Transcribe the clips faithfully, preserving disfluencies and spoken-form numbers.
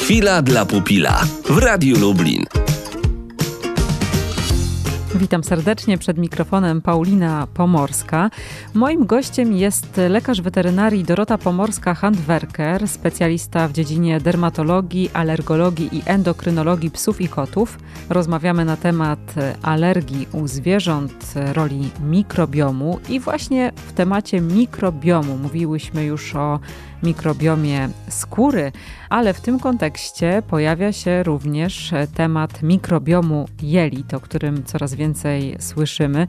Chwila dla pupila w Radiu Lublin. Witam serdecznie, przed mikrofonem Paulina Pomorska. Moim gościem jest lekarz weterynarii Dorota Pomorska-Handwerker, specjalista w dziedzinie dermatologii, alergologii i endokrynologii psów i kotów. Rozmawiamy na temat alergii u zwierząt, roli mikrobiomu i właśnie w temacie mikrobiomu mówiłyśmy już o mikrobiomie skóry, ale w tym kontekście pojawia się również temat mikrobiomu jelit, o którym coraz więcej słyszymy,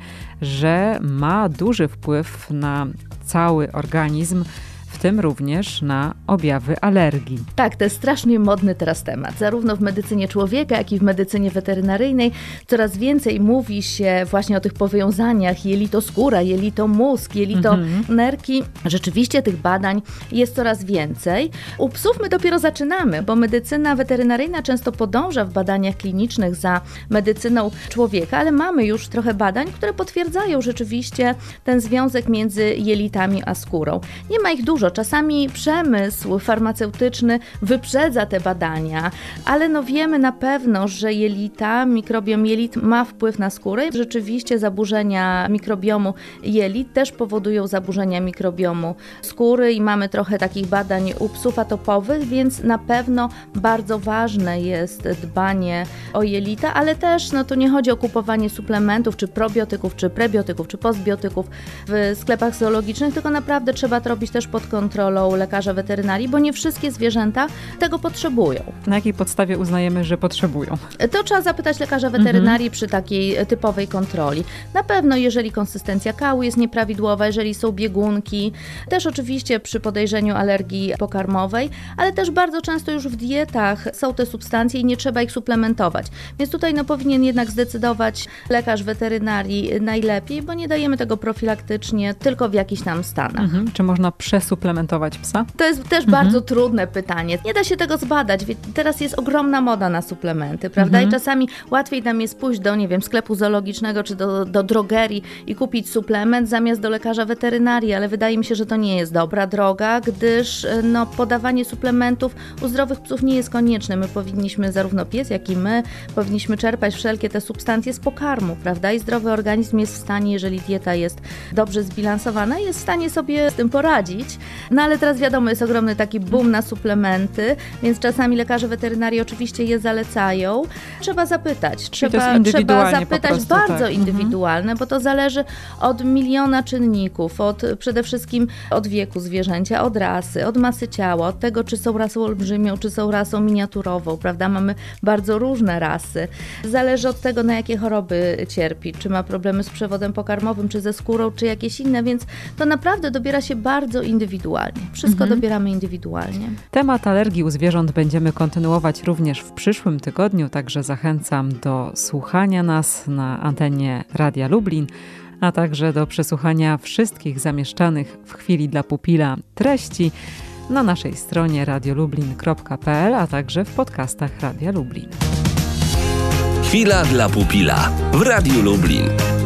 że ma duży wpływ na cały organizm, w tym również na objawy alergii. Tak, to jest strasznie modny teraz temat. Zarówno w medycynie człowieka, jak i w medycynie weterynaryjnej coraz więcej mówi się właśnie o tych powiązaniach jelito-skóra, jelito-mózg, jelito-nerki. Rzeczywiście tych badań jest coraz więcej. U psów my dopiero zaczynamy, bo medycyna weterynaryjna często podąża w badaniach klinicznych za medycyną człowieka, ale mamy już trochę badań, które potwierdzają rzeczywiście ten związek między jelitami a skórą. Nie ma ich dużo. Czasami przemysł farmaceutyczny wyprzedza te badania, ale no wiemy na pewno, że jelita, mikrobiom jelit ma wpływ na skórę. Rzeczywiście zaburzenia mikrobiomu jelit też powodują zaburzenia mikrobiomu skóry i mamy trochę takich badań u psów atopowych, więc na pewno bardzo ważne jest dbanie o jelita, ale też no to nie chodzi o kupowanie suplementów, czy probiotyków, czy prebiotyków, czy postbiotyków w sklepach zoologicznych, tylko naprawdę trzeba to robić też pod kontrolą lekarza weterynarii, bo nie wszystkie zwierzęta tego potrzebują. Na jakiej podstawie uznajemy, że potrzebują? To trzeba zapytać lekarza weterynarii mhm. przy takiej typowej kontroli. Na pewno, jeżeli konsystencja kału jest nieprawidłowa, jeżeli są biegunki, też oczywiście przy podejrzeniu alergii pokarmowej, ale też bardzo często już w dietach są te substancje i nie trzeba ich suplementować. Więc tutaj no, powinien jednak zdecydować lekarz weterynarii najlepiej, bo nie dajemy tego profilaktycznie, tylko w jakichś tam stanach. Mhm. Czy można przesuplementować psa? To jest też mhm. bardzo trudne pytanie. Nie da się tego zbadać. Teraz jest ogromna moda na suplementy, prawda? Mhm. I czasami łatwiej nam jest pójść do, nie wiem, sklepu zoologicznego czy do, do drogerii i kupić suplement zamiast do lekarza weterynarii, ale wydaje mi się, że to nie jest dobra droga, gdyż no, podawanie suplementów u zdrowych psów nie jest konieczne. My powinniśmy, zarówno pies, jak i my, powinniśmy czerpać wszelkie te substancje z pokarmu, prawda? I zdrowy organizm jest w stanie, jeżeli dieta jest dobrze zbilansowana, jest w stanie sobie z tym poradzić. No ale teraz wiadomo, jest ogromny taki boom na suplementy, więc czasami lekarze weterynarii oczywiście je zalecają. Trzeba zapytać, trzeba, trzeba zapytać prostu, bardzo tak. indywidualne, bo to zależy od miliona czynników, od przede wszystkim od wieku zwierzęcia, od rasy, od masy ciała, od tego, czy są rasą olbrzymią, czy są rasą miniaturową, prawda? Mamy bardzo różne rasy. Zależy od tego, na jakie choroby cierpi, czy ma problemy z przewodem pokarmowym, czy ze skórą, czy jakieś inne, więc to naprawdę dobiera się bardzo indywidualnie. Wszystko mhm. dobieramy indywidualnie. Temat alergii u zwierząt będziemy kontynuować również w przyszłym tygodniu, także zachęcam do słuchania nas na antenie Radia Lublin, a także do przesłuchania wszystkich zamieszczanych w Chwili dla pupila treści na naszej stronie radiolublin kropka p l, a także w podcastach Radia Lublin. Chwila dla pupila w Radiu Lublin.